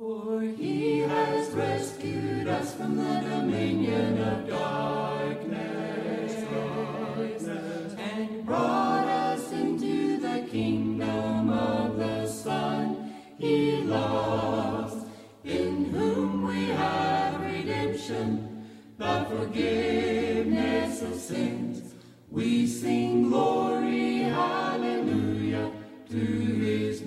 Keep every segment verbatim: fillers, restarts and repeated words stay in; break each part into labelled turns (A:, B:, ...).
A: For he has rescued us from the dominion of darkness, darkness, and brought us into the kingdom of the Son he loves, in whom we have redemption, the forgiveness of sins. We sing glory, hallelujah, to his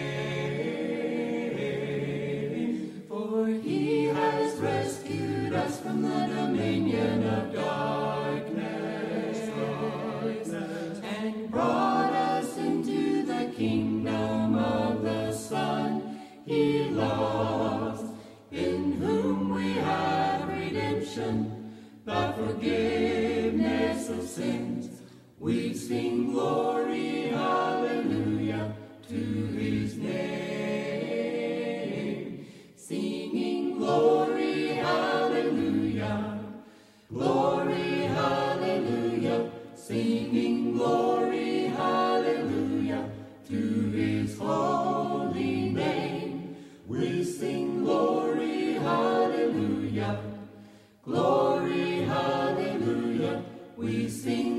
A: name. For he has rescued us from the dominion of darkness, darkness, and brought us into the kingdom of the Son he loves, in whom we have redemption, the forgiveness of sins. We sing glory, hallelujah, to his name. Singing glory, hallelujah, glory, hallelujah, singing glory, hallelujah, to his holy name. We sing glory, hallelujah, glory, hallelujah, we sing